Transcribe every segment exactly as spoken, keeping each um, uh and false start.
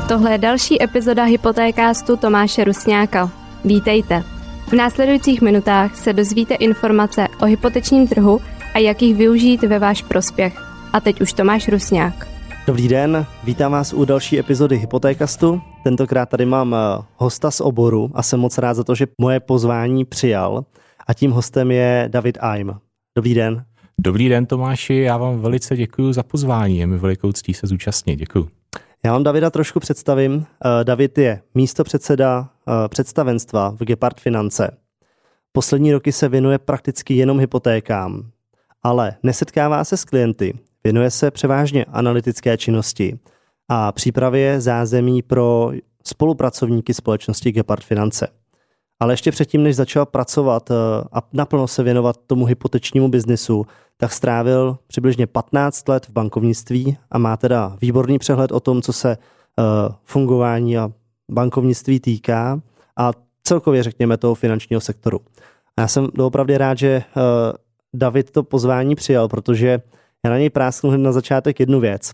Tohle je další epizoda Hypotékástu Tomáše Rusňáka. Vítejte. V následujících minutách se dozvíte informace o hypotečním trhu a jak jich využít ve váš prospěch. A teď už Tomáš Rusňák. Dobrý den, vítám vás u další epizody Hypotékastu. Tentokrát tady mám hosta z oboru a jsem moc rád za to, že moje pozvání přijal. A tím hostem je David Eim. Dobrý den. Dobrý den, Tomáši, já vám velice děkuji za pozvání, je mi velikou ctí se zúčastnit, děkuji. Já vám Davida trošku představím. David je místopředseda představenstva v Gepard Finance. Poslední roky se věnuje prakticky jenom hypotékám, ale nesetkává se s klienty, věnuje se převážně analytické činnosti a přípravě zázemí pro spolupracovníky společnosti Gepard Finance. Ale ještě předtím, než začal pracovat a naplno se věnovat tomu hypotečnímu biznisu, tak strávil přibližně patnáct let v bankovnictví a má teda výborný přehled o tom, co se uh, fungování a bankovnictví týká a celkově řekněme toho finančního sektoru. A já jsem doopravdy rád, že uh, David to pozvání přijal, protože já na něj prásknu hned na začátek jednu věc.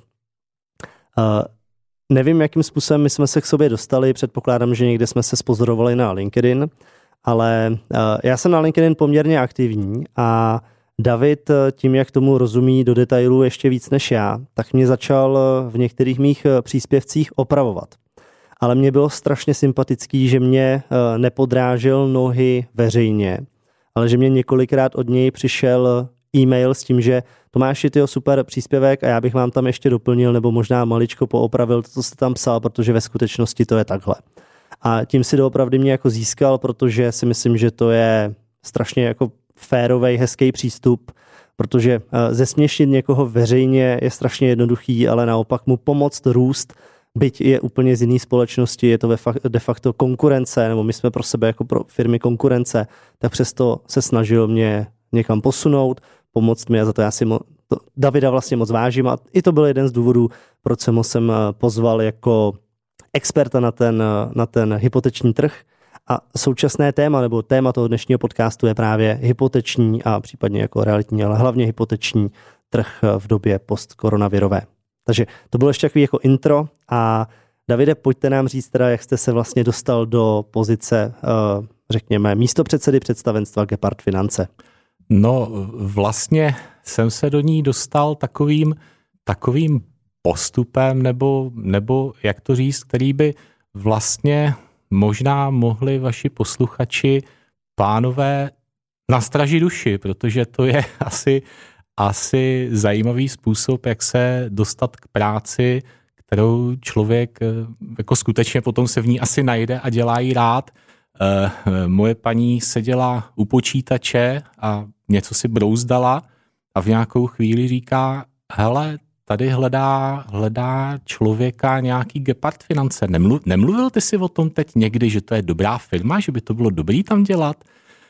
Uh, nevím, jakým způsobem my jsme se k sobě dostali, předpokládám, že někde jsme se spozorovali na LinkedIn, ale uh, já jsem na LinkedIn poměrně aktivní a David tím, jak tomu rozumí do detailů ještě víc než já, tak mě začal v některých mých příspěvcích opravovat. Ale mně bylo strašně sympatický, že mě nepodrážel nohy veřejně, ale že mě několikrát od něj přišel e-mail s tím, že Tomáši, tyjo, super příspěvek a já bych vám tam ještě doplnil nebo možná maličko poopravil to, co jste tam psal, protože ve skutečnosti to je takhle. A tím si doopravdy mě jako získal, protože si myslím, že to je strašně jako férovej, hezký přístup, protože zesměšnit někoho veřejně je strašně jednoduchý, ale naopak mu pomoct růst, byť je úplně z jiné společnosti, je to de facto konkurence, nebo my jsme pro sebe jako pro firmy konkurence, tak přesto se snažil mě někam posunout, pomoct mi a za to já si mo- to Davida vlastně moc vážím a i to byl jeden z důvodů, proč jsem ho sem pozval jako experta na ten, na ten hypoteční trh. A současné téma, nebo téma toho dnešního podcastu je právě hypoteční a případně jako realitní, ale hlavně hypoteční trh v době postkoronavirové. Takže to bylo ještě takový jako intro a Davide, pojďte nám říct teda, jak jste se vlastně dostal do pozice, řekněme, místopředsedy představenstva Gepard Finance. No vlastně jsem se do ní dostal takovým, takovým postupem, nebo, nebo jak to říct, který by vlastně možná mohli vaši posluchači, pánové, nastražit duši, protože to je asi, asi zajímavý způsob, jak se dostat k práci, kterou člověk jako skutečně potom se v ní asi najde a dělá ji rád. E, moje paní seděla u počítače a něco si brouzdala a v nějakou chvíli říká, hele, tady hledá, hledá člověka nějaký Gepard Finance. Nemluv, nemluvil ty si o tom teď někdy, že to je dobrá firma, že by to bylo dobrý tam dělat?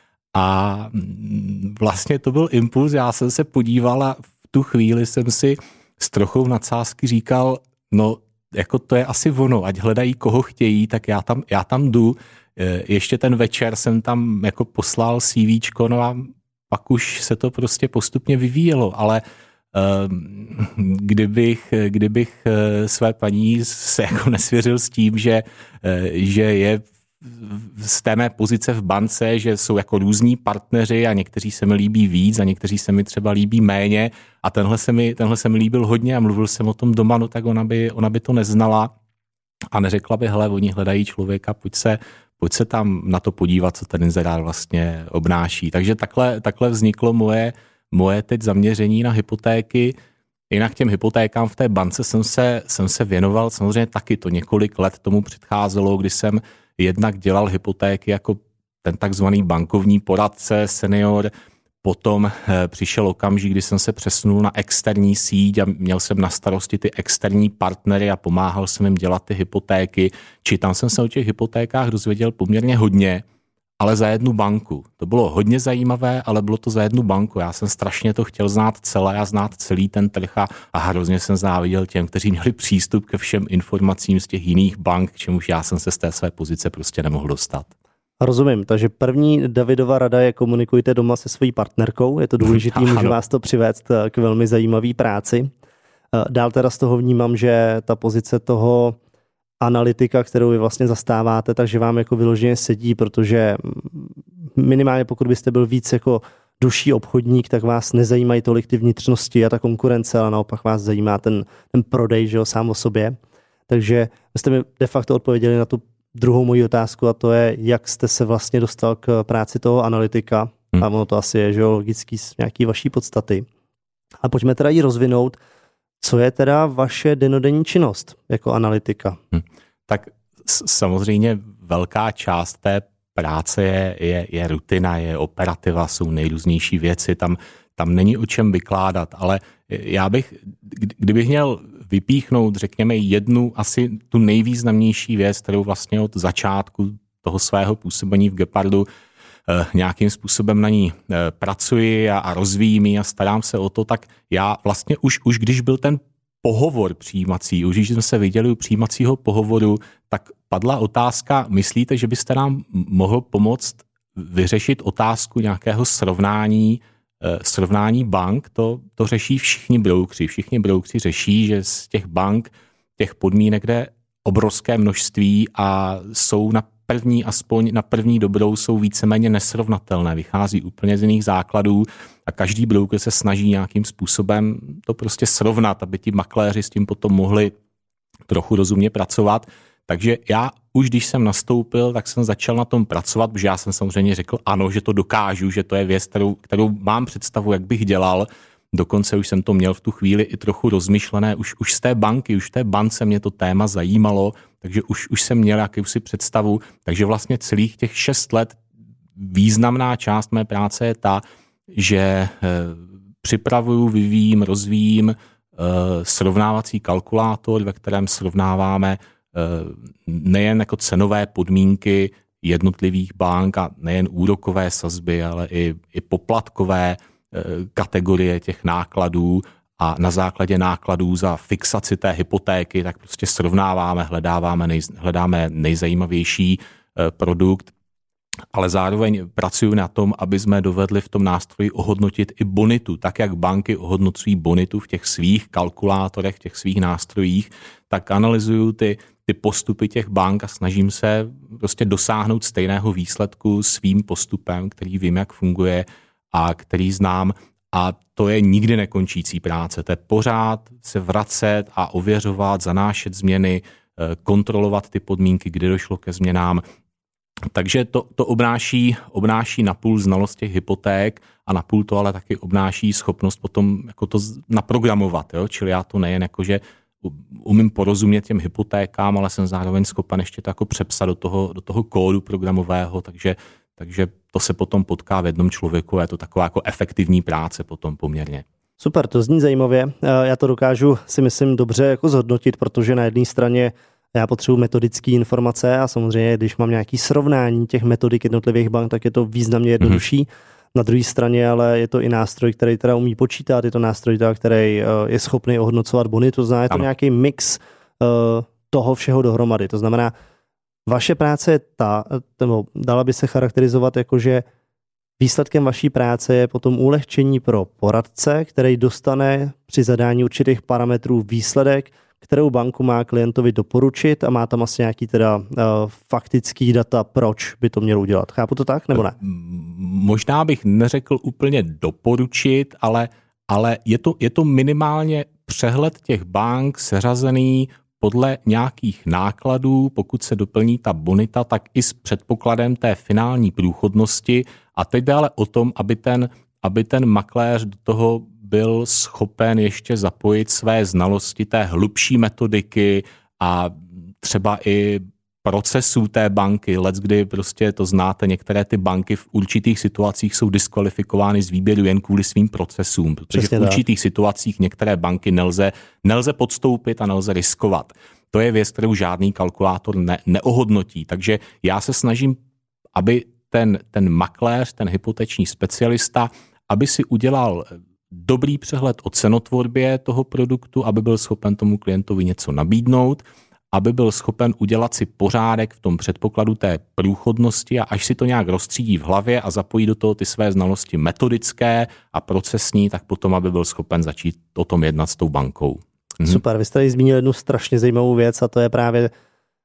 A vlastně to byl impuls, já jsem se podíval a v tu chvíli jsem si s trochou nadsázky říkal, no jako to je asi ono, ať hledají koho chtějí, tak já tam, já tam jdu. Ještě ten večer jsem tam jako poslal CVčko, no a pak už se to prostě postupně vyvíjelo, ale Kdybych, kdybych své paní se jako nesvěřil s tím, že, že je z té mé pozice v bance, že jsou jako různí partneři a někteří se mi líbí víc a někteří se mi třeba líbí méně a tenhle se mi, tenhle se mi líbil hodně a mluvil jsem o tom doma, no tak ona by, ona by to neznala a neřekla by, hele, oni hledají člověka, pojď se, pojď se tam na to podívat, co ten inzerát vlastně obnáší. Takže takhle, takhle vzniklo moje Moje teď zaměření na hypotéky. Jinak těm hypotékám v té bance jsem se, jsem se věnoval, samozřejmě taky to několik let tomu předcházelo, kdy jsem jednak dělal hypotéky jako ten takzvaný bankovní poradce, senior, potom přišel okamžik, kdy jsem se přesunul na externí síť a měl jsem na starosti ty externí partnery a pomáhal jsem jim dělat ty hypotéky, či tam jsem se o těch hypotékách dozvěděl poměrně hodně, ale za jednu banku. To bylo hodně zajímavé, ale bylo to za jednu banku. Já jsem strašně to chtěl znát celé a znát celý ten trh a, a hrozně jsem záviděl těm, kteří měli přístup ke všem informacím z těch jiných bank, k čemuž já jsem se z té své pozice prostě nemohl dostat. Rozumím, takže první Davidova rada je komunikujte doma se svojí partnerkou, je to důležitý, může vás to přivést k velmi zajímavé práci. Dál teda z toho vnímám, že ta pozice toho analytika, kterou vy vlastně zastáváte, takže vám jako vyloženě sedí, protože minimálně pokud byste byl víc jako duší obchodník, tak vás nezajímají tolik ty vnitřnosti a ta konkurence, ale naopak vás zajímá ten, ten prodej, že jo, sám o sobě. Takže jste mi de facto odpověděli na tu druhou moji otázku a to je, jak jste se vlastně dostal k práci toho analytika. Hmm. A ono to asi je, že jo, logický z nějaký vaší podstaty. A pojďme teda ji rozvinout. Co je teda vaše dennodenní činnost jako analytika? Hmm. Tak samozřejmě velká část té práce je, je, je rutina, je operativa, jsou nejrůznější věci, tam, tam není o čem vykládat, ale já bych, kdybych měl vypíchnout, řekněme, jednu asi tu nejvýznamnější věc, kterou vlastně od začátku toho svého působení v Gepardu eh, nějakým způsobem na ní eh, pracuji a, a rozvíjím ji a starám se o to, tak já vlastně už, už když byl ten pohovor přijímací, už když jsme se viděli u přijímacího pohovoru, tak padla otázka, myslíte, že byste nám mohl pomoct vyřešit otázku nějakého srovnání, eh, srovnání bank? To, to řeší všichni broukři. Všichni broukři řeší, že z těch bank, těch podmínek jde obrovské množství a jsou na první, aspoň na první dobrou, jsou víceméně nesrovnatelné. Vychází úplně z jiných základů a každý broker se snaží nějakým způsobem to prostě srovnat, aby ti makléři s tím potom mohli trochu rozumně pracovat. Takže já už když jsem nastoupil, tak jsem začal na tom pracovat, protože já jsem samozřejmě řekl ano, že to dokážu, že to je věc, kterou, kterou mám představu, jak bych dělal. Dokonce už jsem to měl v tu chvíli i trochu rozmyšlené. Už, už z té banky, už v té bance mě to téma zajímalo, takže už, už jsem měl jakousi představu. Takže vlastně celých těch šest let významná část mé práce je ta, že eh, připravuju, vyvíjím, rozvíjím eh, srovnávací kalkulátor, ve kterém srovnáváme nejen jako cenové podmínky jednotlivých bank a nejen úrokové sazby, ale i, i poplatkové kategorie těch nákladů a na základě nákladů za fixaci té hypotéky, tak prostě srovnáváme, hledáváme, nej, hledáme nejzajímavější produkt, ale zároveň pracuji na tom, aby jsme dovedli v tom nástroji ohodnotit i bonitu, tak jak banky ohodnocují bonitu v těch svých kalkulátorech, v těch svých nástrojích, tak analyzuju ty ty postupy těch bank a snažím se prostě dosáhnout stejného výsledku svým postupem, který vím, jak funguje a který znám. A to je nikdy nekončící práce. To je pořád se vracet a ověřovat, zanášet změny, kontrolovat ty podmínky, kdy došlo ke změnám. Takže to, to obnáší, obnáší napůl znalost těch hypoték a napůl to ale taky obnáší schopnost potom jako to naprogramovat. Jo? Čili já to nejen jako, že umím porozumět těm hypotékám, ale jsem zároveň schopen ještě to jako přepsat do toho, do toho kódu programového, takže, takže to se potom potká v jednom člověku a je to taková jako efektivní práce potom poměrně. Super, to zní zajímavě. Já to dokážu si myslím dobře jako zhodnotit, protože na jedné straně já potřebuji metodické informace a samozřejmě, když mám nějaké srovnání těch metodik jednotlivých bank, tak je to významně jednodušší. Mm-hmm. Na druhé straně ale je to i nástroj, který teda umí počítat, je to nástroj, teda, který je schopný ohodnocovat bonitu, to znamená, je to ano. nějaký mix uh, toho všeho dohromady. To znamená, vaše práce je ta, nebo dala by se charakterizovat jako, že výsledkem vaší práce je potom ulehčení pro poradce, který dostane při zadání určitých parametrů výsledek, kterou banku má klientovi doporučit a má tam asi nějaký teda uh, faktický data, proč by to měl udělat. Chápu to tak, nebo ne? Možná bych neřekl úplně doporučit, ale, ale je, to, je to minimálně přehled těch bank seřazený podle nějakých nákladů, pokud se doplní ta bonita, tak i s předpokladem té finální průchodnosti. A teď jde ale o tom, aby ten, aby ten makléř do toho byl schopen ještě zapojit své znalosti té hlubší metodiky a třeba i procesů té banky. Leckdy prostě to znáte, některé ty banky v určitých situacích jsou diskvalifikovány z výběru jen kvůli svým procesům, protože Přesně v určitých tak. situacích některé banky nelze, nelze podstoupit a nelze riskovat. To je věc, kterou žádný kalkulátor ne, neohodnotí. Takže já se snažím, aby ten, ten makléř, ten hypoteční specialista, aby si udělal dobrý přehled o cenotvorbě toho produktu, aby byl schopen tomu klientovi něco nabídnout, aby byl schopen udělat si pořádek v tom předpokladu té průchodnosti a až si to nějak rozstřídí v hlavě a zapojí do toho ty své znalosti metodické a procesní, tak potom, aby byl schopen začít o tom jednat s tou bankou. Mhm. Super, vy jste tady zmínil jednu strašně zajímavou věc a to je právě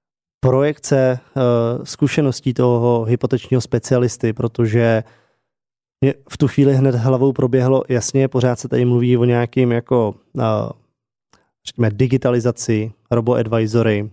projekce uh, zkušeností toho hypotečního specialisty, protože mě v tu chvíli hned hlavou proběhlo, jasně, pořád se tady mluví o nějakým jako uh, řekněme digitalizaci, robo-advisory, uh,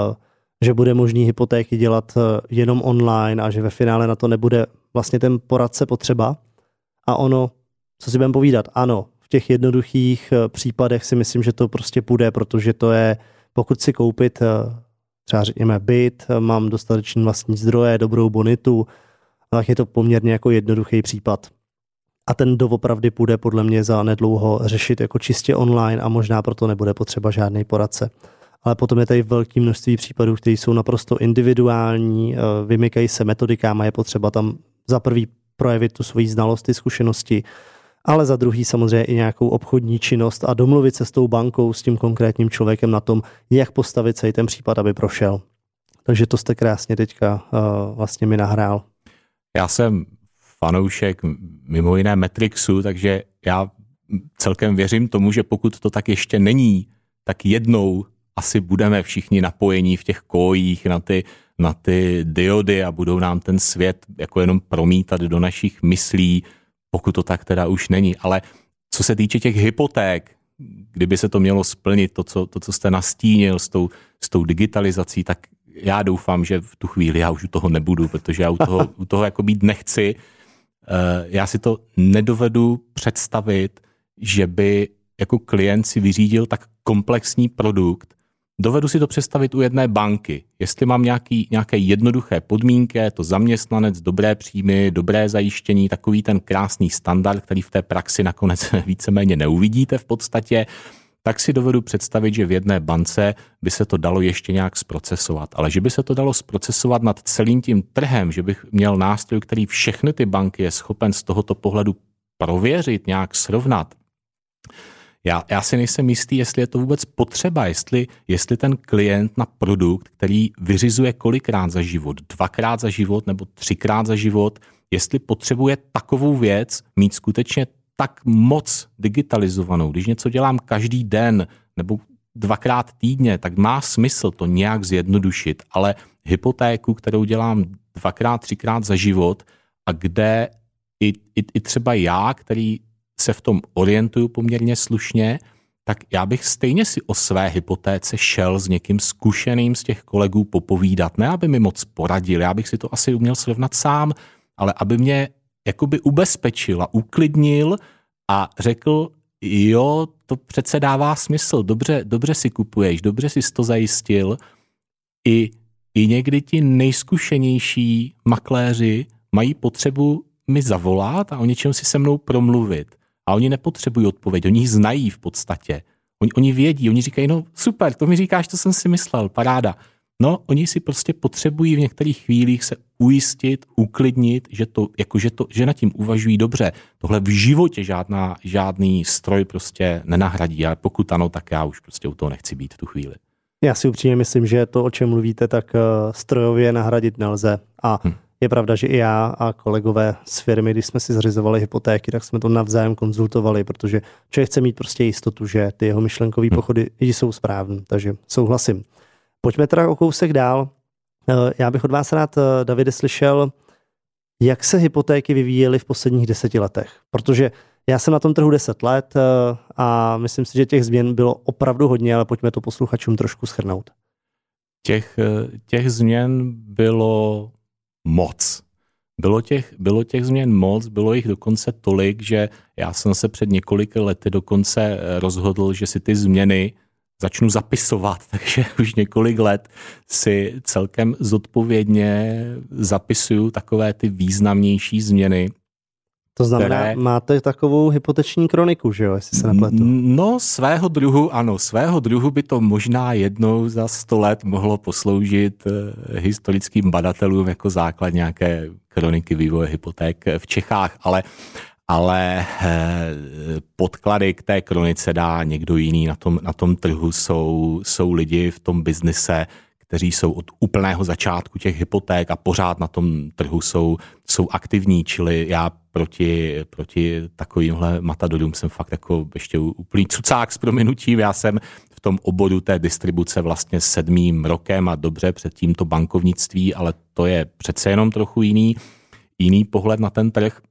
že bude možný hypotéky dělat uh, jenom online a že ve finále na to nebude vlastně ten poradce potřeba. A ono, co si budeme povídat, ano, v těch jednoduchých uh, případech si myslím, že to prostě půjde, protože to je, pokud si koupit uh, třeba řekněme byt, mám dostatečný vlastní zdroje, dobrou bonitu, tak je to poměrně jako jednoduchý případ. A ten doopravdy půjde podle mě za nedlouho řešit jako čistě online a možná proto nebude potřeba žádný poradce. Ale potom je tady velké množství případů, které jsou naprosto individuální, vymykají se metodikám a je potřeba tam za prvý projevit tu svoji znalost, zkušenosti, ale za druhý samozřejmě i nějakou obchodní činnost a domluvit se s tou bankou, s tím konkrétním člověkem na tom, jak postavit celý ten případ, aby prošel. Takže to jste krásně teďka uh, vlastně mi nahrál. Já jsem fanoušek mimo jiné Matrixu, takže já celkem věřím tomu, že pokud to tak ještě není, tak jednou asi budeme všichni napojení v těch kojích na ty, na ty diody a budou nám ten svět jako jenom promítat do našich myslí, pokud to tak teda už není. Ale co se týče těch hypoték, kdyby se to mělo splnit, to, co, to, co jste nastínil s tou, s tou digitalizací, tak já doufám, že v tu chvíli já už u toho nebudu, protože já u toho, u toho jako být nechci. Já si to nedovedu představit, že by jako klient si vyřídil tak komplexní produkt. Dovedu si to představit u jedné banky. Jestli mám nějaký, nějaké jednoduché podmínky, to zaměstnanec, dobré příjmy, dobré zajištění, takový ten krásný standard, který v té praxi nakonec víceméně neuvidíte v podstatě, tak si dovedu představit, že v jedné bance by se to dalo ještě nějak zprocesovat. Ale že by se to dalo zprocesovat nad celým tím trhem, že bych měl nástroj, který všechny ty banky je schopen z tohoto pohledu prověřit, nějak srovnat. Já, já si nejsem jistý, jestli je to vůbec potřeba, jestli, jestli ten klient na produkt, který vyřizuje kolikrát za život, dvakrát za život nebo třikrát za život, jestli potřebuje takovou věc mít skutečně tak moc digitalizovanou. Když něco dělám každý den nebo dvakrát týdně, tak má smysl to nějak zjednodušit, ale hypotéku, kterou dělám dvakrát, třikrát za život a kde i, i, i třeba já, který se v tom orientuju poměrně slušně, tak já bych stejně si o své hypotéce šel s někým zkušeným z těch kolegů popovídat. Ne, aby mi moc poradil, já bych si to asi uměl srovnat sám, ale aby mě jakoby ubezpečil a uklidnil a řekl, jo, to přece dává smysl, dobře, dobře si kupuješ, dobře si to zajistil. I, i někdy ti nejzkušenější makléři mají potřebu mi zavolat a o něčem si se mnou promluvit. A oni nepotřebují odpověď, oni ji znají v podstatě. Oni, oni vědí, oni říkají, no super, to mi říkáš, to jsem si myslel, paráda. No, oni si prostě potřebují v některých chvílích se ujistit, uklidnit, že, to, jako, že, to, že nad tím uvažují dobře. Tohle v životě žádná, žádný stroj prostě nenahradí, ale pokud ano, tak já už prostě u toho nechci být v tu chvíli. Já si upřímně myslím, že to, o čem mluvíte, tak strojově nahradit nelze. A hm. je pravda, že i já a kolegové z firmy, když jsme si zřizovali hypotéky, tak jsme to navzájem konzultovali, protože člověk chce mít prostě jistotu, že ty jeho myšlenkové hm. pochody jsou správné, takže souhlasím. Pojďme teda o kousek dál. Já bych od vás rád, Davide, slyšel, jak se hypotéky vyvíjely v posledních deseti letech. Protože já jsem na tom trhu deset let a myslím si, že těch změn bylo opravdu hodně, ale pojďme to posluchačům trošku shrnout. Těch, těch změn bylo moc. Bylo těch, bylo těch změn moc, bylo jich dokonce tolik, že já jsem se před několika lety dokonce rozhodl, že si ty změny začnu zapisovat, takže už několik let si celkem zodpovědně zapisuju takové ty významnější změny. To znamená, které... máte takovou hypoteční kroniku, že jo, jestli se nepletu? No, svého druhu, ano, svého druhu by to možná jednou za sto let mohlo posloužit historickým badatelům jako základ nějaké kroniky vývoje hypoték v Čechách, ale ale podklady k té kronice dá někdo jiný. Na tom, na tom trhu jsou, jsou lidi v tom biznise, kteří jsou od úplného začátku těch hypoték a pořád na tom trhu jsou, jsou aktivní, čili já proti, proti takovýmhle matadorům jsem fakt jako ještě úplný cucák s prominutím. Já jsem v v tom oboru té distribuce vlastně sedmým rokem a dobře předtím to bankovnictví, ale to je přece jenom trochu jiný, jiný pohled na ten trh.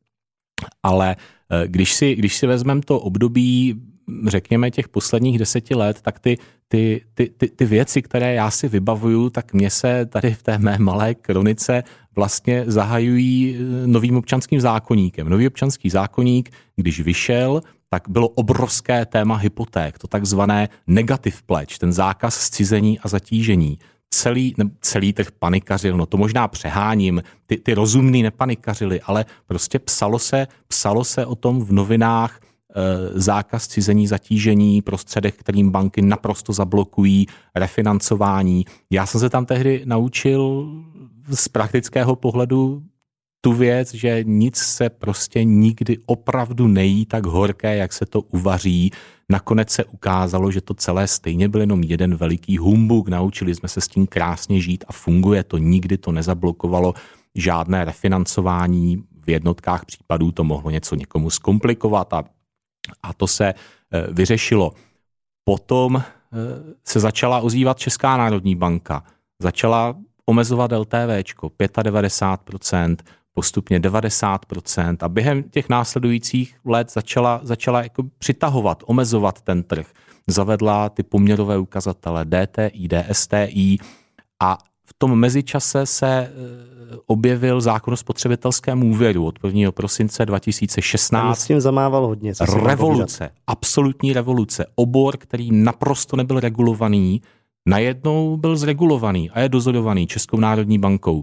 Ale když si, když si vezmeme to období, řekněme těch posledních deseti let, tak ty, ty, ty, ty, ty věci, které já si vybavuju, tak mně se tady v té mé malé kronice vlastně zahajují novým občanským zákoníkem. Nový občanský zákoník, když vyšel, tak bylo obrovské téma hypoték, to takzvané negative pledge, ten zákaz zcizení a zatížení. Celý, ne, celý trh panikařil, no to možná přeháním, ty, ty rozumný nepanikařili, ale prostě psalo se, psalo se o tom v novinách, e, zákaz cizení, zatížení, prostředek, kterým banky naprosto zablokují, refinancování. Já jsem se tam tehdy naučil z praktického pohledu tu věc, že nic se prostě nikdy opravdu nejí tak horké, jak se to uvaří. Nakonec se ukázalo, že to celé stejně byl jenom jeden veliký humbuk. Naučili jsme se s tím krásně žít a funguje to. Nikdy to nezablokovalo žádné refinancování. V jednotkách případů to mohlo něco někomu zkomplikovat a, a to se e, vyřešilo. Potom e, se začala ozývat Česká národní banka. Začala omezovat LTVčko, devadesát pět procent, postupně devadesát procent a během těch následujících let začala, začala jako přitahovat, omezovat ten trh. Zavedla ty poměrové ukazatele D T I, D S T I a v tom mezičase se objevil zákon o spotřebitelském úvěru od prvního prosince dva tisíce šestnáct. S tím zamával hodně. Revoluce, absolutní revoluce. Obor, který naprosto nebyl regulovaný, najednou byl zregulovaný a je dozorovaný Českou národní bankou.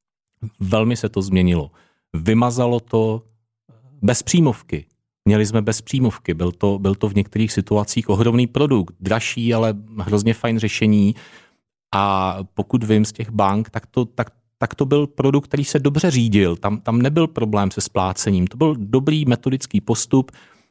Velmi se to změnilo. Vymazalo to bezpříjmovky. Měli jsme bezpříjmovky. Byl to, byl to v některých situacích ohromný produkt. Dražší, ale hrozně fajn řešení. A pokud vím z těch bank, tak to, tak, tak to byl produkt, který se dobře řídil. Tam, tam nebyl problém se splácením. To byl dobrý metodický postup.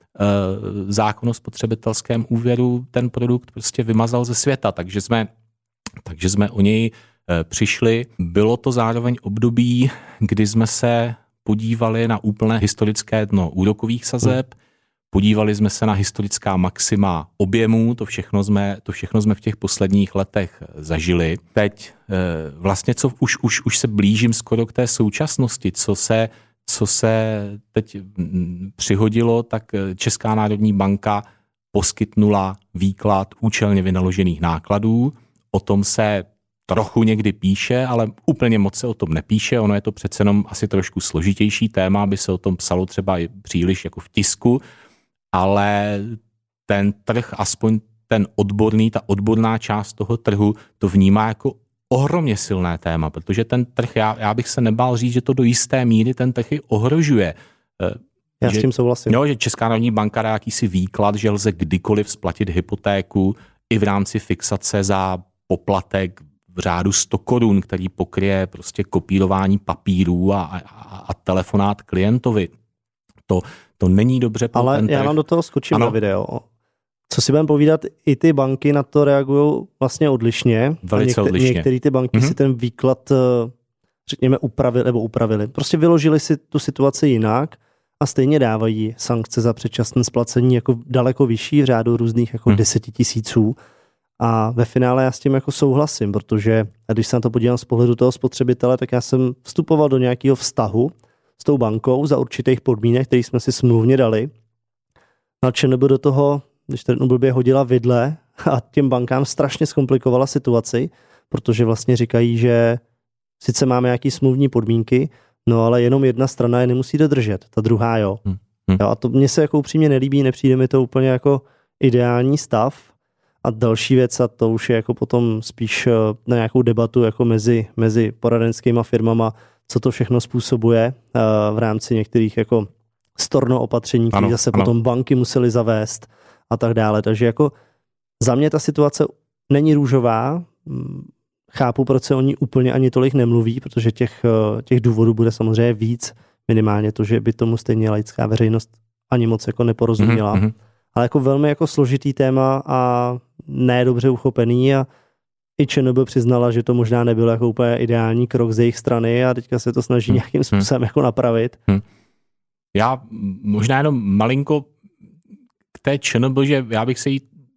Zákon o spotřebitelském úvěru ten produkt prostě vymazal ze světa. Takže jsme, takže jsme o něj přišli. Bylo to zároveň období, kdy jsme se podívali na úplné historické dno úrokových sazeb, podívali jsme se na historická maxima objemů, to všechno jsme, to všechno jsme v těch posledních letech zažili. Teď vlastně, co už, už, už se blížím skoro k té současnosti, co se, co se teď přihodilo, tak Česká národní banka poskytnula výklad účelně vynaložených nákladů. O tom se trochu někdy píše, ale úplně moc se o tom nepíše. Ono je to přece jenom asi trošku složitější téma, aby se o tom psalo třeba i příliš jako v tisku, ale ten trh, aspoň ten odborný, ta odborná část toho trhu to vnímá jako ohromně silné téma, protože ten trh, já, já bych se nebál říct, že to do jisté míry ten trh i ohrožuje. Já že, s tím souhlasím. Jo, že Česká národní banka dá jakýsi výklad, že lze kdykoliv splatit hypotéku i v rámci fixace za poplatek v řádu sto korun, který pokryje prostě kopírování papírů a, a, a telefonát klientovi. To, to není dobře. Ale já vám do toho skočím ano. na video. Co si budeme povídat, i ty banky na to reagují vlastně odlišně. Velice některé, odlišně. Některé ty banky mm-hmm. si ten výklad, řekněme, upravili, nebo upravili. Prostě vyložili si tu situaci jinak a stejně dávají sankce za předčasné splacení jako daleko vyšší v řádu různých jako mm. deseti tisíců. A ve finále já s tím jako souhlasím, protože když se na to podívám z pohledu toho spotřebitele, tak já jsem vstupoval do nějakého vztahu s tou bankou za určitých podmínek, které jsme si smluvně dali. A ČNB do toho, když to blbě hodila vidle a těm bankám strašně zkomplikovala situaci, protože vlastně říkají, že sice máme nějaké smluvní podmínky, no ale jenom jedna strana je nemusí dodržet, ta druhá jo. Hmm. Hmm. jo a to mně se jako upřímně nelíbí, nepřijde mi to úplně jako ideální stav. A další věc, a to už je jako potom spíš na nějakou debatu jako mezi, mezi poradenskýma firmama, co to všechno způsobuje uh, v rámci některých jako storno opatření, které zase ano. potom banky musely zavést a tak dále. Takže jako za mě ta situace není růžová. Chápu, proč se o ní úplně ani tolik nemluví, protože těch, těch důvodů bude samozřejmě víc. Minimálně to, že by tomu stejně laická veřejnost ani moc jako neporozuměla. Mm-hmm. Ale jako velmi jako složitý téma a ne dobře uchopený a i ČNB přiznala, že to možná nebyl jako úplně ideální krok z jejich strany a teďka se to snaží hmm. nějakým způsobem hmm. jako napravit. Hmm. Já možná jenom malinko k té ČNB, že já bych se jí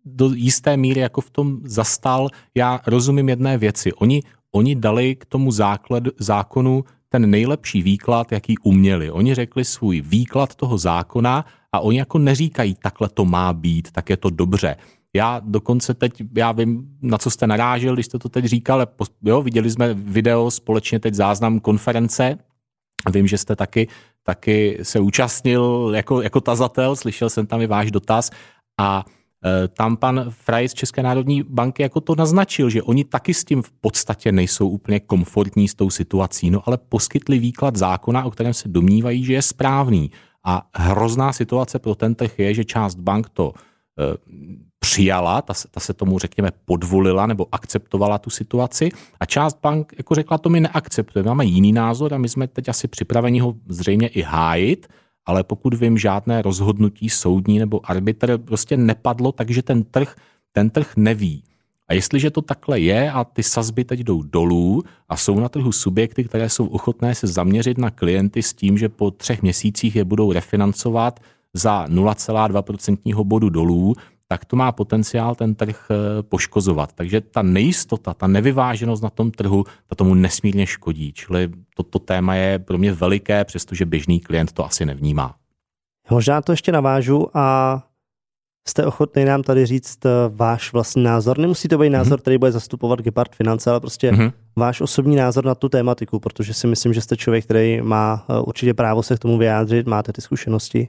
do jisté míry jako v tom zastal. Já rozumím jedné věci. Oni, oni dali k tomu základ, zákonu ten nejlepší výklad, jaký uměli. Oni řekli svůj výklad toho zákona a oni jako neříkají, takhle to má být, tak je to dobře. Já dokonce teď, já vím, na co jste narážel, když jste to teď říkal, jo, viděli jsme video společně teď záznam konference. Vím, že jste taky, taky se účastnil jako, jako tazatel, slyšel jsem tam i váš dotaz a e, tam pan Frey z České národní banky jako to naznačil, že oni taky s tím v podstatě nejsou úplně komfortní s tou situací, no ale poskytli výklad zákona, o kterém se domnívají, že je správný. A hrozná situace pro ten trh je, že část bank to e, přijala, ta se, ta se tomu, řekněme, podvolila nebo akceptovala tu situaci a část bank jako řekla, to my neakceptujeme, máme jiný názor a my jsme teď asi připraveni ho zřejmě i hájit, ale pokud vím, žádné rozhodnutí soudní nebo arbitr prostě nepadlo, takže ten trh, ten trh neví. A jestliže to takhle je a ty sazby teď jdou dolů a jsou na trhu subjekty, které jsou ochotné se zaměřit na klienty s tím, že po třech měsících je budou refinancovat za nula celá dva procentního bodu dolů, tak to má potenciál ten trh poškozovat. Takže ta nejistota, ta nevyváženost na tom trhu, ta tomu nesmírně škodí. Čili toto téma je pro mě veliké, přestože běžný klient to asi nevnímá. Možná to ještě navážu a jste ochotný nám tady říct váš vlastní názor. Nemusí to být názor, mm-hmm. který bude zastupovat Gepard Finance, ale prostě mm-hmm. váš osobní názor na tu tématiku, protože si myslím, že jste člověk, který má určitě právo se k tomu vyjádřit, máte ty zkušenosti.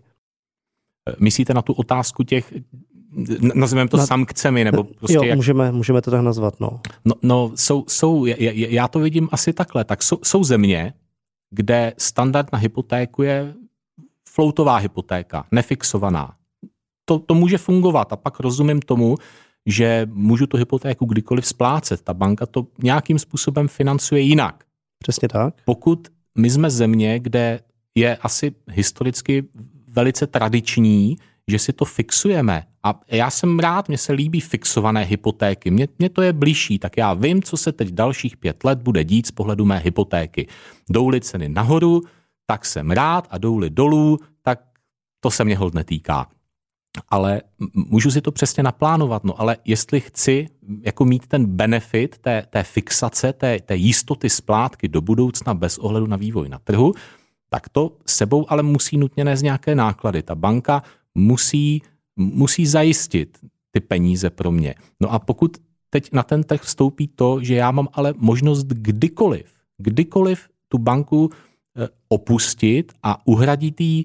Myslíte na tu otázku těch, nazveme to na, sankcemi, nebo prostě jo, jak... můžeme, můžeme to tak nazvat, no. No, no jsou, jsou, já to vidím asi takhle, tak jsou, jsou země, kde standard na hypotéku je floatová hypotéka, nefixovaná. To, to může fungovat a pak rozumím tomu, že můžu tu hypotéku kdykoliv splácet. Ta banka to nějakým způsobem financuje jinak. Přesně tak. Pokud my jsme země, kde je asi historicky velice tradiční, že si to fixujeme. A já jsem rád, mně se líbí fixované hypotéky. Mně, mně to je blížší, tak já vím, co se teď dalších pět let bude dít z pohledu mé hypotéky. Jdou-li ceny nahoru, tak jsem rád a jdou-li dolů, tak to se mě hold netýká. Ale můžu si to přesně naplánovat, no ale jestli chci jako mít ten benefit té, té fixace, té, té jistoty splátky do budoucna bez ohledu na vývoj na trhu, tak to sebou ale musí nutně nést nějaké náklady. Ta banka musí, musí zajistit ty peníze pro mě. No a pokud teď na ten trh vstoupí to, že já mám ale možnost kdykoliv, kdykoliv tu banku opustit a uhradit jí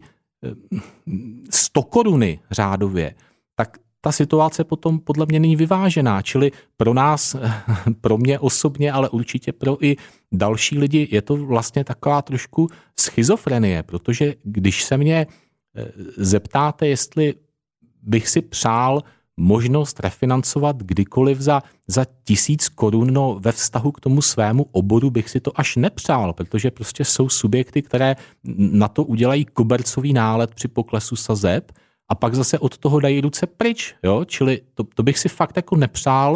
sto koruny řádově, tak ta situace potom podle mě není vyvážená. Čili pro nás, pro mě osobně, ale určitě pro i další lidi je to vlastně taková trošku schizofrenie, protože když se mě zeptáte, jestli bych si přál možnost refinancovat kdykoliv za, za tisíc korun, no ve vztahu k tomu svému oboru bych si to až nepřál, protože prostě jsou subjekty, které na to udělají kobercový nálet při poklesu sazeb a pak zase od toho dají ruce pryč, jo? Čili to, to bych si fakt jako nepřál.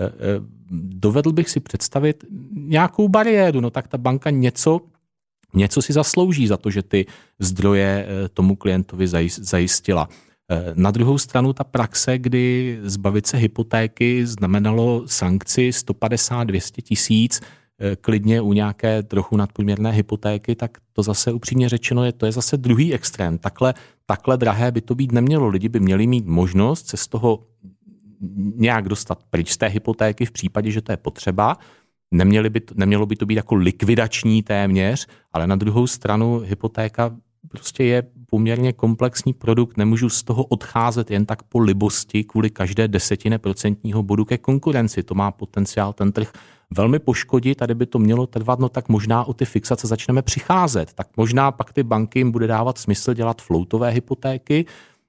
Dovedl bych si představit nějakou bariéru, no tak ta banka něco, něco si zaslouží za to, že ty zdroje tomu klientovi zajistila. Na druhou stranu ta praxe, kdy zbavit se hypotéky znamenalo sankci sto padesát až dvě stě tisíc, klidně u nějaké trochu nadprůměrné hypotéky, tak to zase upřímně řečeno je, to je zase druhý extrém. Takhle, takhle drahé by to být nemělo. Lidi by měli mít možnost se z toho nějak dostat pryč z té hypotéky v případě, že to je potřeba. Neměli by to, nemělo by to být jako likvidační téměř, ale na druhou stranu hypotéka prostě je poměrně komplexní produkt, nemůžu z toho odcházet jen tak po libosti kvůli každé desetine procentního bodu ke konkurenci. To má potenciál ten trh velmi poškodit, tady by to mělo trvat, no tak možná o ty fixace začneme přicházet. Tak možná pak ty banky jim bude dávat smysl dělat floatové hypotéky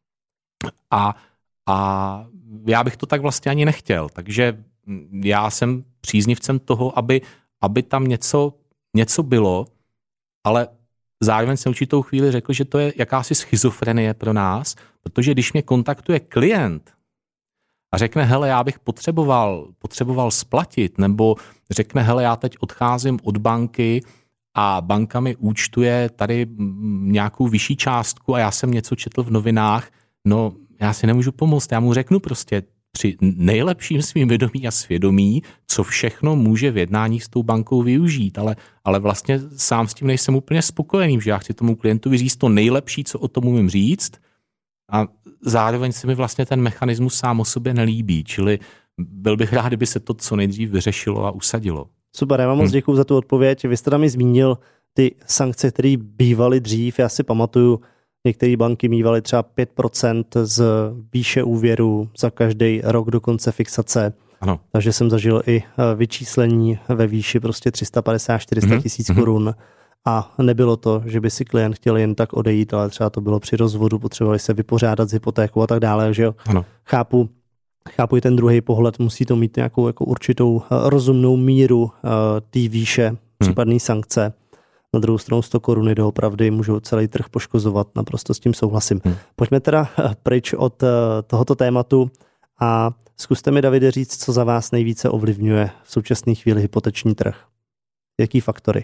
a, a já bych to tak vlastně ani nechtěl. Takže já jsem příznivcem toho, aby, aby tam něco, něco bylo, ale zároveň jsem určitou chvíli řekl, že to je jakási schizofrenie pro nás, protože když mě kontaktuje klient a řekne, hele, já bych potřeboval, potřeboval splatit, nebo řekne, hele, já teď odcházím od banky a banka mi účtuje tady nějakou vyšší částku a já jsem něco četl v novinách, no já si nemůžu pomoct, já mu řeknu prostě, při nejlepším svým vědomí a svědomí, co všechno může v jednání s tou bankou využít, ale, ale vlastně sám s tím nejsem úplně spokojený, že já chci tomu klientovi říct to nejlepší, co o tom umím říct, a zároveň se mi vlastně ten mechanismus sám o sobě nelíbí, čili byl bych rád, kdyby se to co nejdřív vyřešilo a usadilo. Super, já vám moc děkuju za tu odpověď. Vy jste tam mi zmínil ty sankce, které bývaly dřív. Já si pamatuju, některé banky mívaly třeba pět procent z výše úvěru za každý rok do konce fixace. Ano. Takže jsem zažil i vyčíslení ve výši prostě tři sta padesát až čtyři sta tisíc mm-hmm. korun. A nebylo to, že by si klient chtěl jen tak odejít, ale třeba to bylo při rozvodu, potřebovali se vypořádat s hypotékou a tak dále. Takže jo, ano. chápu, chápu i ten druhý pohled, musí to mít nějakou jako určitou rozumnou míru uh, té výše hmm. případné sankce. Na druhou stranu sto koruny doopravdy můžou celý trh poškozovat, naprosto s tím souhlasím. Hmm. Pojďme teda pryč od uh, tohoto tématu a zkuste mi, Davide, říct, co za vás nejvíce ovlivňuje v současné chvíli hypoteční trh. Jaký faktory?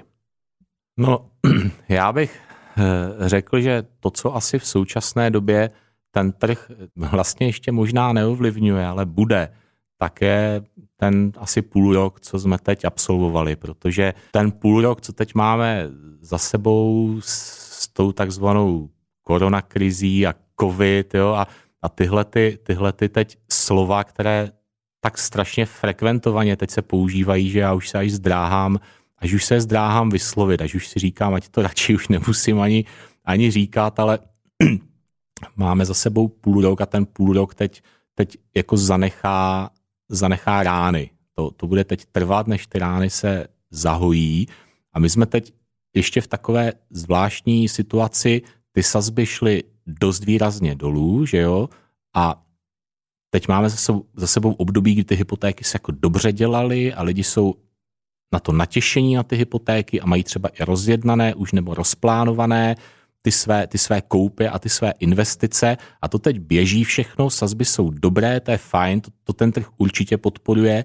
No, já bych řekl, že to, co asi v současné době ten trh vlastně ještě možná neovlivňuje, ale bude, tak je ten asi půl rok, co jsme teď absolvovali, protože ten půl rok, co teď máme za sebou s tou takzvanou koronakrizí a covid, jo, a, a tyhle, ty, tyhle ty teď slova, které tak strašně frekventovaně teď se používají, že já už se až zdráhám, až už se zdráhám vyslovit, až už si říkám, ať to radši už nemusím ani, ani říkat, ale máme za sebou půl rok a ten půl rok teď, teď jako zanechá, zanechá rány. To, to bude teď trvat, než ty rány se zahojí. A my jsme teď ještě v takové zvláštní situaci, ty sazby šly dost výrazně dolů, že jo, a teď máme za sebou, za sebou období, kdy ty hypotéky se jako dobře dělaly a lidi jsou na to natěšení na ty hypotéky a mají třeba i rozjednané už nebo rozplánované ty své, ty své koupy a ty své investice a to teď běží všechno, sazby jsou dobré, to je fajn, to, to ten trh určitě podporuje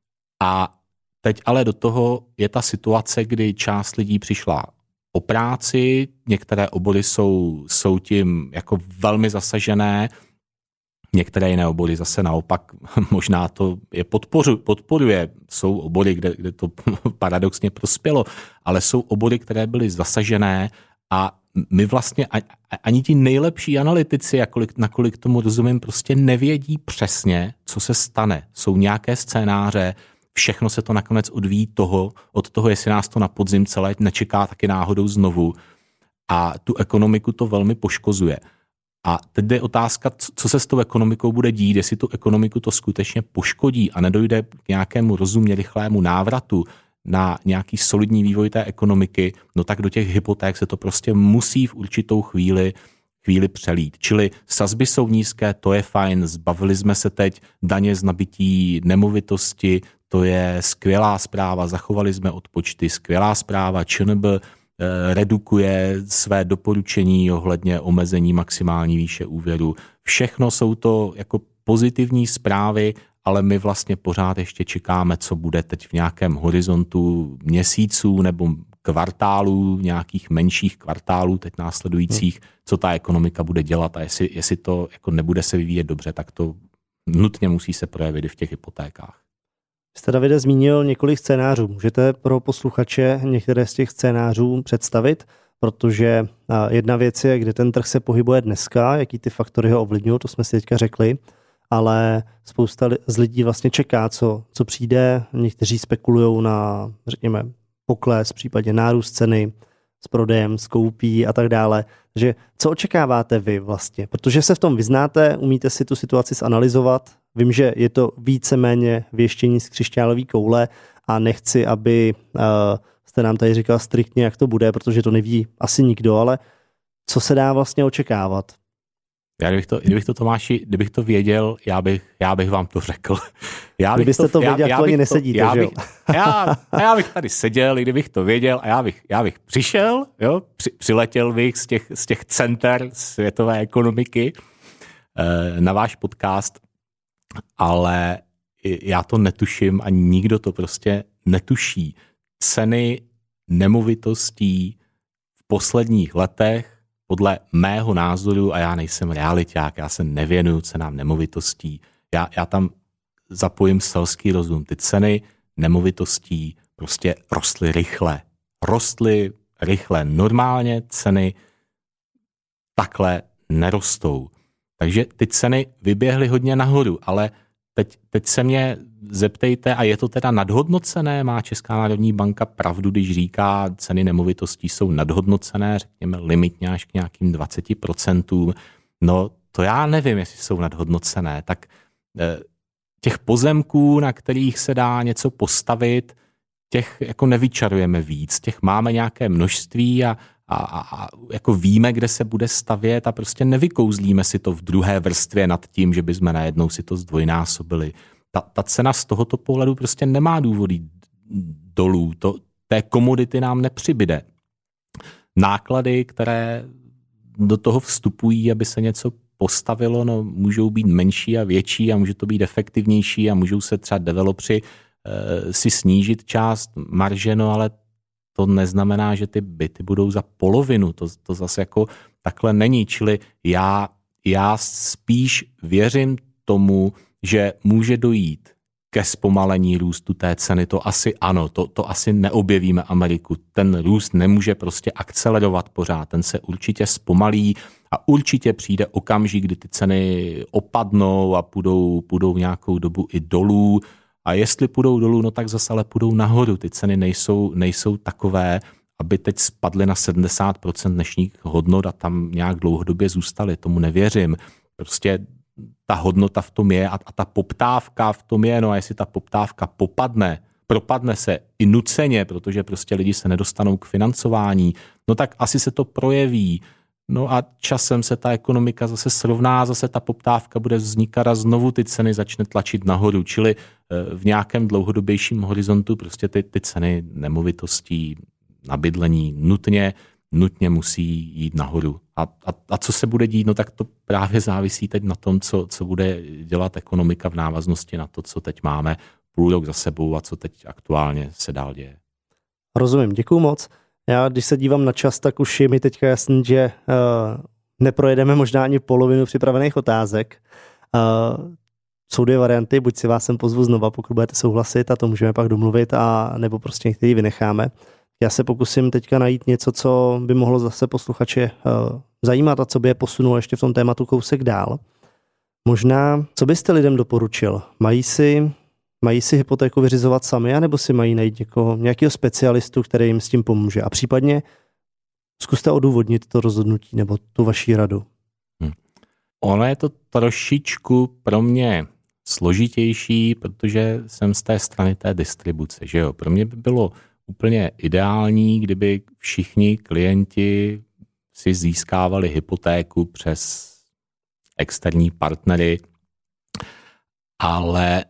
a teď ale do toho je ta situace, kdy část lidí přišla o práci, některé obory jsou, jsou tím jako velmi zasažené, některé jiné obory zase naopak možná to je podporu, podporuje. Jsou obory, kde, kde to paradoxně prospělo, ale jsou obory, které byly zasažené a my vlastně ani ti nejlepší analytici, jakolik, nakolik tomu rozumím, prostě nevědí přesně, co se stane. Jsou nějaké scénáře, všechno se to nakonec odvíjí toho, od toho, jestli nás to na podzim celé nečeká taky náhodou znovu a tu ekonomiku to velmi poškozuje. A teď je otázka, co se s tou ekonomikou bude dít, jestli tu ekonomiku to skutečně poškodí a nedojde k nějakému rozumně rychlému návratu na nějaký solidní vývoj té ekonomiky, no tak do těch hypoték se to prostě musí v určitou chvíli, chvíli přelít. Čili sazby jsou nízké, to je fajn, zbavili jsme se teď daně z nabití nemovitosti, to je skvělá zpráva, zachovali jsme odpočty, skvělá zpráva, ČNB redukuje své doporučení ohledně omezení maximální výše úvěru. Všechno jsou to jako pozitivní zprávy, ale my vlastně pořád ještě čekáme, co bude teď v nějakém horizontu měsíců nebo kvartálů, nějakých menších kvartálů teď následujících, co ta ekonomika bude dělat a jestli, jestli to jako nebude se vyvíjet dobře, tak to nutně musí se projevit i v těch hypotékách. Jste, Davide, zmínil několik scénářů. Můžete pro posluchače některé z těch scénářů představit? Protože jedna věc je, kde ten trh se pohybuje dneska, jaký ty faktory ho ovlivňují, to jsme si teďka řekli, ale spousta z lidí vlastně čeká, co, co přijde. Někteří spekulují na, řekněme, pokles, v případě nárůst ceny s prodejem, s koupí a tak dále. Takže co očekáváte vy vlastně? Protože se v tom vyznáte, umíte si tu situaci zanalyzovat. Vím, že je to víceméně věštění z křišťálové koule a nechci, aby uh, jste nám tady říkal striktně, jak to bude, protože to neví asi nikdo, ale co se dá vlastně očekávat? Já kdybych to, kdybych to Tomáši, kdybych to věděl, já bych, já bych vám to řekl. Já bych Kdybyste to, to věděl, já, to ani nesedíte, já že jo? Bych, já, já bych tady seděl, i kdybych to věděl a já bych, já bych přišel, jo, při, přiletěl bych z těch, z těch center světové ekonomiky eh, na váš podcast, ale já to netuším a nikdo to prostě netuší. Ceny nemovitostí v posledních letech podle mého názoru, a já nejsem realiťák, já se nevěnuju cenám nemovitostí, já, já tam zapojím selský rozum. Ty ceny nemovitostí prostě rostly rychle. Rostly rychle. Normálně ceny takhle nerostou. Takže ty ceny vyběhly hodně nahoru, ale teď, teď se mě zeptejte, a je to teda nadhodnocené? Má Česká národní banka pravdu, když říká, ceny nemovitostí jsou nadhodnocené, řekněme limitně až k nějakým dvacet procent. No to já nevím, jestli jsou nadhodnocené. Tak těch pozemků, na kterých se dá něco postavit, těch jako nevyčarujeme víc. Těch máme nějaké množství a, a, a jako víme, kde se bude stavět a prostě nevykouzlíme si to v druhé vrstvě nad tím, že bychom najednou si to zdvojnásobili. Ta, ta cena z tohoto pohledu prostě nemá důvody dolů. To, té komodity nám nepřibyde. Náklady, které do toho vstupují, aby se něco postavilo, no, můžou být menší a větší a může to být efektivnější a můžou se třeba developři e, si snížit část marže, no, ale to neznamená, že ty byty budou za polovinu. To, to zase jako takhle není. Čili já, já spíš věřím tomu, že může dojít ke zpomalení růstu té ceny. To asi ano, to, to asi neobjevíme Ameriku. Ten růst nemůže prostě akcelerovat pořád. Ten se určitě zpomalí a určitě přijde okamžik, kdy ty ceny opadnou a půjdou, půjdou nějakou dobu i dolů. A jestli půjdou dolů, no tak zase ale půjdou nahoru. Ty ceny nejsou, nejsou takové, aby teď spadly na sedmdesát procent dnešních hodnot a tam nějak dlouhodobě zůstaly. Tomu nevěřím. Prostě ta hodnota v tom je a, a ta poptávka v tom je, no a jestli ta poptávka popadne, propadne se i nuceně, protože prostě lidi se nedostanou k financování, no tak asi se to projeví. No a časem se ta ekonomika zase srovná, zase ta poptávka bude vznikat a znovu ty ceny začne tlačit nahoru, čili v nějakém dlouhodobějším horizontu prostě ty, ty ceny nemovitostí na bydlení nutně, nutně musí jít nahoru. A, a, a co se bude dít, no tak to právě závisí teď na tom, co, co bude dělat ekonomika v návaznosti na to, co teď máme půl rok za sebou a co teď aktuálně se dál děje. Rozumím, děkuju moc. Já, když se dívám na čas, tak už je mi teďka jasný, že uh, neprojedeme možná ani polovinu připravených otázek. Uh, jsou dvě varianty, buď si vás sem pozvu znova, pokud budete souhlasit a to můžeme pak domluvit, a nebo prostě některý vynecháme. Já se pokusím teďka najít něco, co by mohlo zase posluchače uh, zajímat a co by je posunulo ještě v tom tématu kousek dál. Možná, co byste lidem doporučil? Mají si, mají si hypotéku vyřizovat sami, anebo si mají najít někoho, nějakého specialistu, který jim s tím pomůže? A případně zkuste odůvodnit to rozhodnutí nebo tu vaši radu. Hmm. Ono je to trošičku pro mě složitější, protože jsem z té strany té distribuce. Že jo? Pro mě by bylo úplně ideální, kdyby všichni klienti si získávali hypotéku přes externí partnery, ale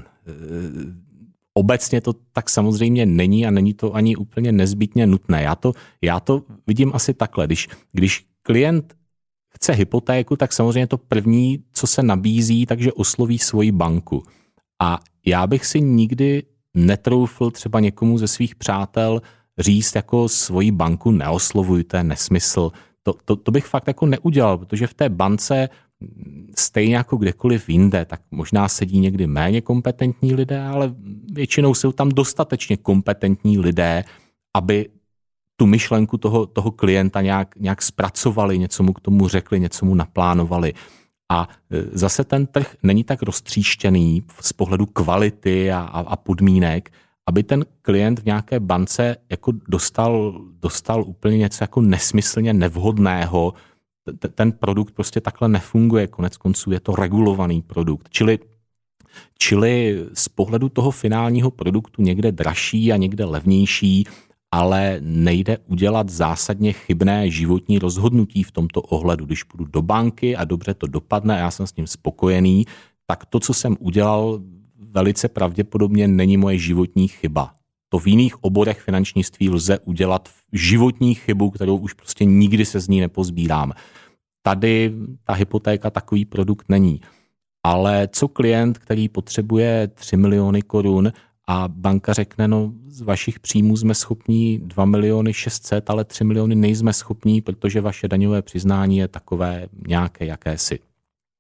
obecně to tak samozřejmě není a není to ani úplně nezbytně nutné. Já to, já to vidím asi takhle. Když, když klient chce hypotéku, tak samozřejmě to první, co se nabízí, takže osloví svoji banku. A já bych si nikdy netroufl třeba někomu ze svých přátel říct jako svoji banku neoslovuj, to je nesmysl. To, to, to bych fakt jako neudělal, protože v té bance stejně jako kdekoliv jinde, tak možná sedí někdy méně kompetentní lidé, ale většinou jsou tam dostatečně kompetentní lidé, aby tu myšlenku toho, toho klienta nějak, nějak zpracovali, něco mu k tomu řekli, něco mu naplánovali. A zase ten trh není tak roztříštěný z pohledu kvality a, a podmínek, aby ten klient v nějaké bance jako dostal, dostal úplně něco jako nesmyslně nevhodného. Ten produkt prostě takhle nefunguje, konec konců je to regulovaný produkt. Čili, čili z pohledu toho finálního produktu někde dražší a někde levnější, ale nejde udělat zásadně chybné životní rozhodnutí v tomto ohledu. Když půjdu do banky a dobře to dopadne a já jsem s tím spokojený, tak to, co jsem udělal, velice pravděpodobně není moje životní chyba. To v jiných oborech finančnictví lze udělat životní chybu, kterou už prostě nikdy se z ní nepozbírám. Tady ta hypotéka takový produkt není. Ale co klient, který potřebuje tři miliony korun a banka řekne, no z vašich příjmů jsme schopní dva miliony šest set, ale tři miliony nejsme schopní, protože vaše daňové přiznání je takové nějaké jakési.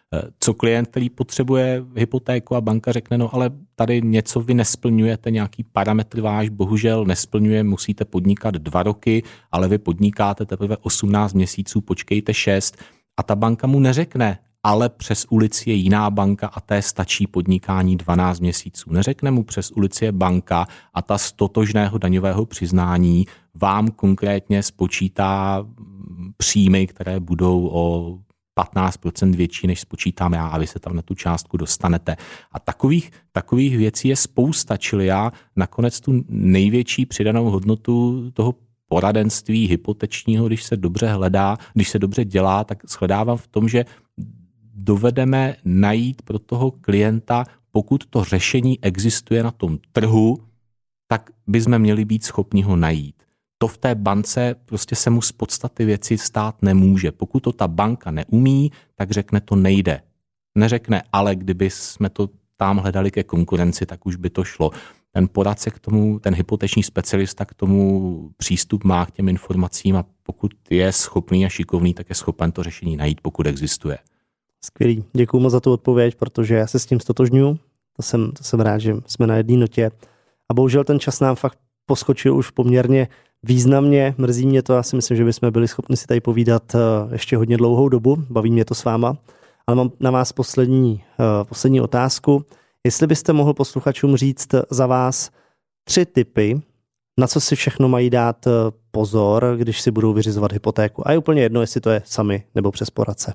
Co klient, který potřebuje hypotéku a banka řekne, no ale tady něco vy nesplňujete, nějaký parametr váš bohužel nesplňuje, musíte podnikat dva roky, ale vy podnikáte teprve osmnáct měsíců, počkejte šest a ta banka mu neřekne, ale přes ulici je jiná banka a té stačí podnikání dvanáct měsíců. Neřekne mu přes ulici je banka a ta z totožného daňového přiznání vám konkrétně spočítá příjmy, které budou o patnáct procent větší, než spočítám já a vy se tam na tu částku dostanete. A takových, takových věcí je spousta, čili já nakonec tu největší přidanou hodnotu toho poradenství hypotečního, když se dobře hledá, když se dobře dělá, tak shledávám v tom, že dovedeme najít pro toho klienta, pokud to řešení existuje na tom trhu, tak bychom měli být schopni ho najít. To v té bance prostě se mu z podstaty věci stát nemůže. Pokud to ta banka neumí, tak řekne, to nejde. Neřekne, ale kdyby jsme to tam hledali ke konkurenci, tak už by to šlo. Ten poradce k tomu, ten hypoteční specialista k tomu přístup má k těm informacím a pokud je schopný a šikovný, tak je schopen to řešení najít, pokud existuje. Skvělý. Děkuju moc za tu odpověď, protože já se s tím stotožňuji. To jsem, to jsem rád, že jsme na jedné notě. A bohužel ten čas nám fakt poskočil už poměrně významně. Mrzí mě to, já si myslím, že bychom byli schopni si tady povídat ještě hodně dlouhou dobu. Baví mě to s váma. Ale mám na vás poslední, poslední otázku. Jestli byste mohl posluchačům říct za vás tři tipy, na co si všechno mají dát pozor, když si budou vyřizovat hypotéku. A je úplně jedno, jestli to je sami nebo přes poradce.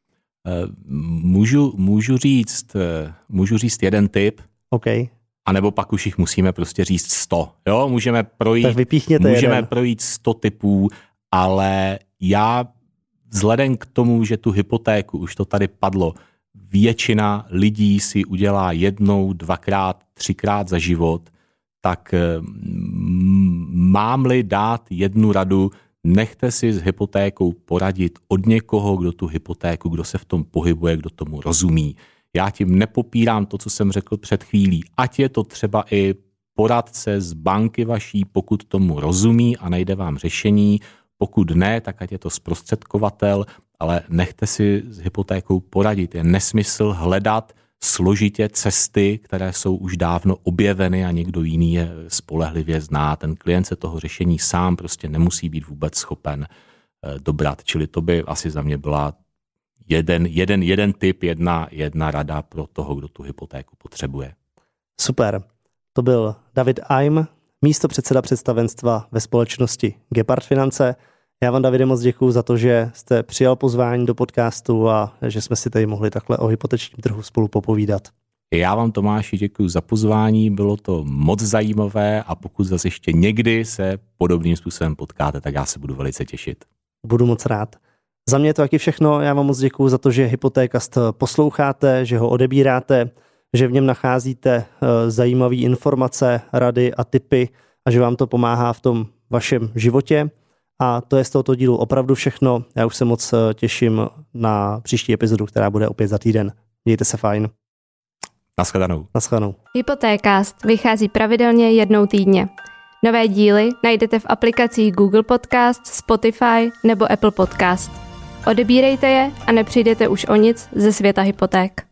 Můžu, můžu, říct, můžu říct jeden tip, okay. A nebo pak už jich musíme prostě říct sto. Jo? Můžeme projít, můžeme jeden. projít sto tipů, ale já vzhledem k tomu, že tu hypotéku, už to tady padlo, většina lidí si udělá jednou, dvakrát, třikrát za život, tak mám-li dát jednu radu, nechte si s hypotékou poradit od někoho, kdo tu hypotéku, kdo se v tom pohybuje, kdo tomu rozumí. Já tím nepopírám to, co jsem řekl před chvílí. Ať je to třeba i poradce z banky vaší, pokud tomu rozumí a najde vám řešení. Pokud ne, tak ať je to zprostředkovatel, ale nechte si s hypotékou poradit. Je nesmysl hledat složitě cesty, které jsou už dávno objeveny a někdo jiný je spolehlivě zná. Ten klient se toho řešení sám prostě nemusí být vůbec schopen dobrat. Čili to by asi za mě byla jeden, jeden, jeden tip, jedna, jedna rada pro toho, kdo tu hypotéku potřebuje. Super. To byl David Eim, místopředseda představenstva ve společnosti Gepard Finance. Já vám, Davide, moc děkuju za to, že jste přijal pozvání do podcastu a že jsme si tady mohli takhle o hypotečním trhu spolu popovídat. Já vám, Tomáši, děkuju za pozvání, bylo to moc zajímavé a pokud zase ještě někdy se podobným způsobem potkáte, tak já se budu velice těšit. Budu moc rád. Za mě je to taky všechno, já vám moc děkuju za to, že Hypotékast posloucháte, že ho odebíráte, že v něm nacházíte zajímavé informace, rady a tipy a že vám to pomáhá v tom vašem životě. A to je z tohoto dílu opravdu všechno. Já už se moc těším na příští epizodu, která bude opět za týden. Mějte se fajn. Naschledanou. Naschledanou. Hypotékast vychází pravidelně jednou týdně. Nové díly najdete v aplikacích Google Podcast, Spotify nebo Apple Podcast. Odebírejte je a nepřijdete už o nic ze světa hypoték.